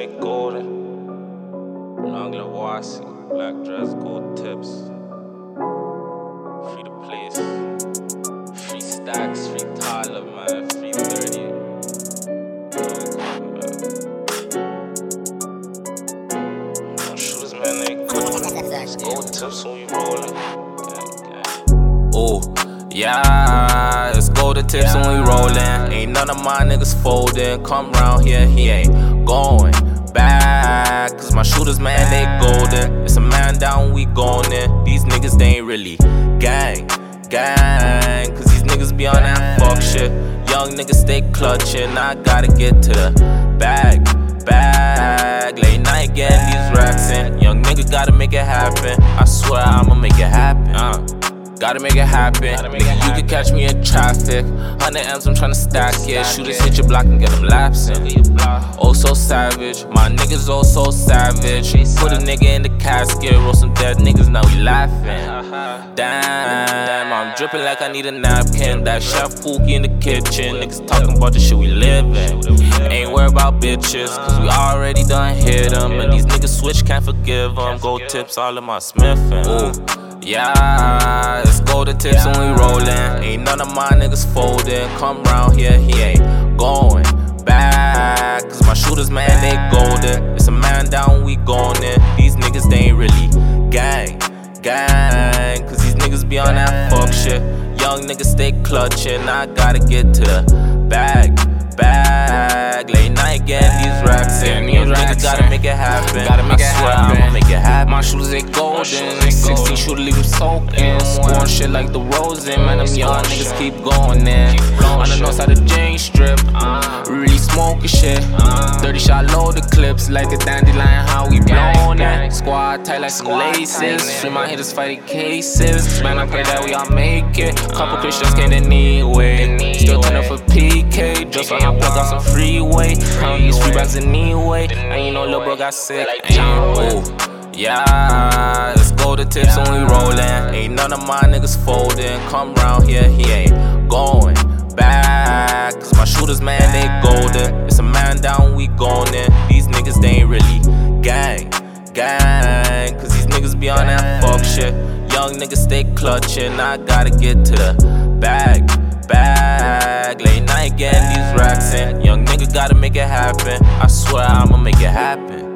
they golden. Long Lawasi, black dress, gold tips. Free the place. Free stacks, free Tyler, man. Free 30. No shooters, man, they golden. Gold tips when we rollin'. Ooh, yeah, it's golden tips when we rollin'. Ain't none of my niggas foldin'. Come round here, he ain't going back. Cause my shooters, man, they golden. It's a man down, we goin' in. These niggas, they ain't really gang. Cause these niggas be on that fuck shit. Young niggas stay clutchin'. I gotta get to the bag. Late night getting these racks in. Young nigga gotta make it happen. I swear I'ma make it happen. Gotta make it happen. Nigga, you can catch me in traffic. 100 M's, I'm tryna stack it. Shooters hit your block and get them lapsing. Oh, so savage. My niggas oh so savage. Put a nigga in the casket, roll some dead niggas, now we laughing. Damn, I'm dripping like I need a napkin. That chef Pookie in the kitchen. Niggas talking about the shit we live in. Ain't worried about bitches, cause we already done hit them. And these niggas switch, can't forgive them. Gold tips all in my Smithin'. Ooh. Yeah, it's golden tips when we rollin'. Ain't none of my niggas foldin'. Come round here, he ain't going back. Cause my shooters, man, they golden. It's a man down, we goin' in. These niggas, they ain't really gang. Cause these niggas be on that fuck shit. Young niggas stay clutchin'. I gotta get to the bag. Late night getting these racks in. Young niggas gotta make it happen. I swear I'ma make it happen. My shooters, they golden. 16 shooter, leave them soaking. Scoring shit like the Rosen. Man, them young niggas keep going in. On the north side of Jane Strip, really smoking shit. 30 shot loaded clips like a dandelion. How we blowin' it? Squad tight like some laces. Street my hitters fighting cases. Man, I pray that we all make it. Couple Christians came anyway. Still turn up for PK. Just on my plug on some freeway. I don't use free bags anyway. And you know, lil' bro got sick. Ooh. Yeah, it's golden tips when we rollin'. Ain't none of my niggas foldin'. Come round here, he ain't going back. Cause my shooters, man, they golden. It's a man down, we goin' in. These niggas, they ain't really gang. Cause these niggas be on that fuck shit. Young niggas stay clutchin'. I gotta get to the bag. Late night getting these racks in. Young nigga gotta make it happen. I swear I'ma make it happen.